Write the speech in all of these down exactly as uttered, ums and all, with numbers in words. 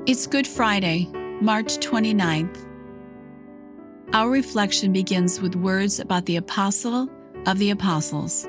It's Good Friday, March twenty-ninth. Our reflection begins with words about the Apostle of the Apostles.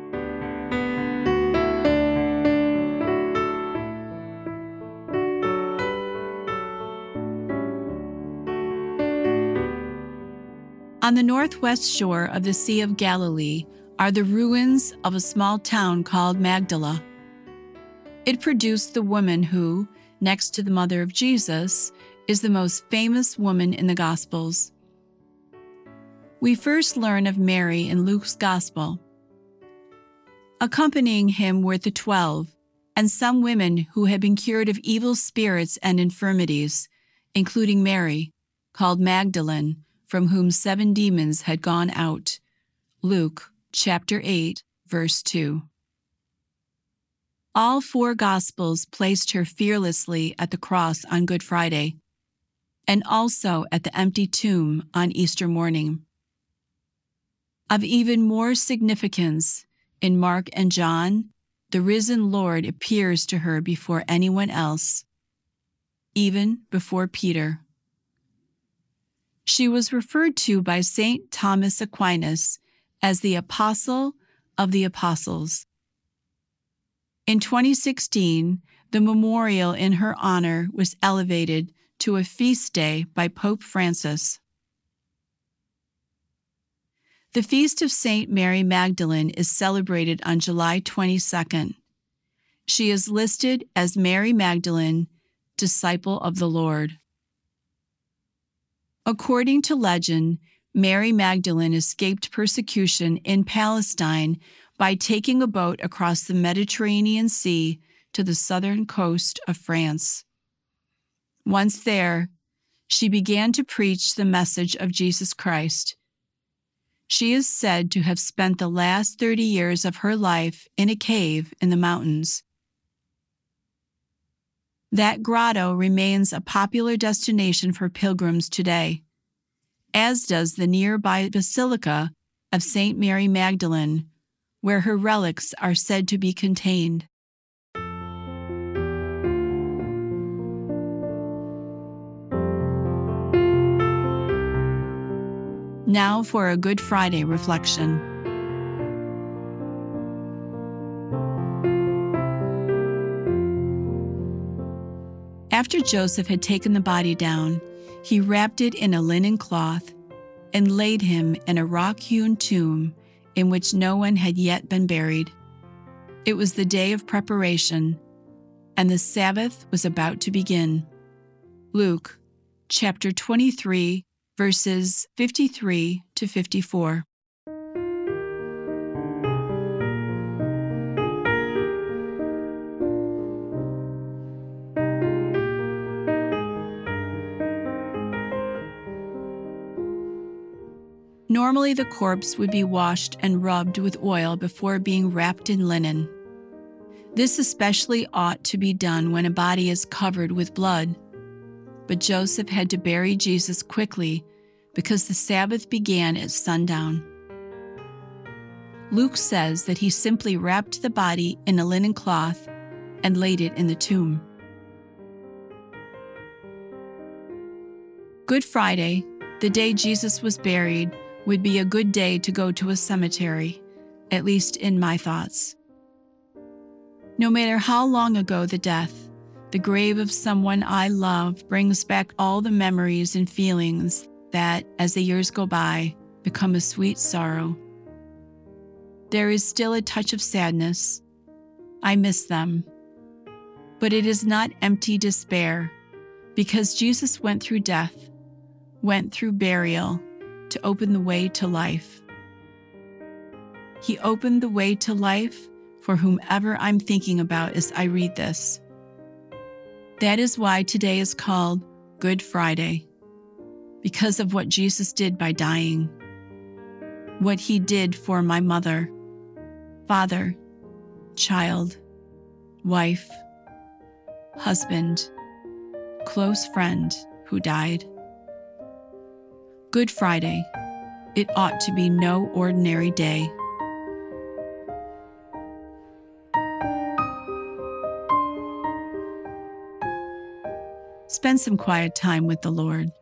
On the northwest shore of the Sea of Galilee are the ruins of a small town called Magdala. It produced the woman who, next to the mother of Jesus, is the most famous woman in the Gospels. We first learn of Mary in Luke's Gospel. Accompanying him were the twelve, and some women who had been cured of evil spirits and infirmities, including Mary, called Magdalene, from whom seven demons had gone out. Luke chapter eight, verse two. All four Gospels placed her fearlessly at the cross on Good Friday, and also at the empty tomb on Easter morning. Of even more significance, in Mark and John, the risen Lord appears to her before anyone else, even before Peter. She was referred to by Saint Thomas Aquinas as the Apostle of the Apostles. In twenty sixteen, the memorial in her honor was elevated to a feast day by Pope Francis. The Feast of Saint Mary Magdalene is celebrated on July twenty-second. She is listed as Mary Magdalene, disciple of the Lord. According to legend, Mary Magdalene escaped persecution in Palestine by taking a boat across the Mediterranean Sea to the southern coast of France. Once there, she began to preach the message of Jesus Christ. She is said to have spent the last thirty years of her life in a cave in the mountains. That grotto remains a popular destination for pilgrims today, as does the nearby Basilica of Saint Mary Magdalene, where her relics are said to be contained. Now for a Good Friday reflection. After Joseph had taken the body down, he wrapped it in a linen cloth and laid him in a rock-hewn tomb in which no one had yet been buried. It was the day of preparation, and the Sabbath was about to begin. Luke chapter twenty-three, verses fifty-three to fifty-four. Normally, the corpse would be washed and rubbed with oil before being wrapped in linen. This especially ought to be done when a body is covered with blood. But Joseph had to bury Jesus quickly because the Sabbath began at sundown. Luke says that he simply wrapped the body in a linen cloth and laid it in the tomb. Good Friday, the day Jesus was buried, would be a good day to go to a cemetery, at least in my thoughts. No matter how long ago the death, the grave of someone I love brings back all the memories and feelings that, as the years go by, become a sweet sorrow. There is still a touch of sadness. I miss them. But it is not empty despair, because Jesus went through death, went through burial, to open the way to life. He opened the way to life for whomever I'm thinking about as I read this. That is why today is called Good Friday, because of what Jesus did by dying, what he did for my mother, father, child, wife, husband, close friend who died. Good Friday. It ought to be no ordinary day. Spend some quiet time with the Lord.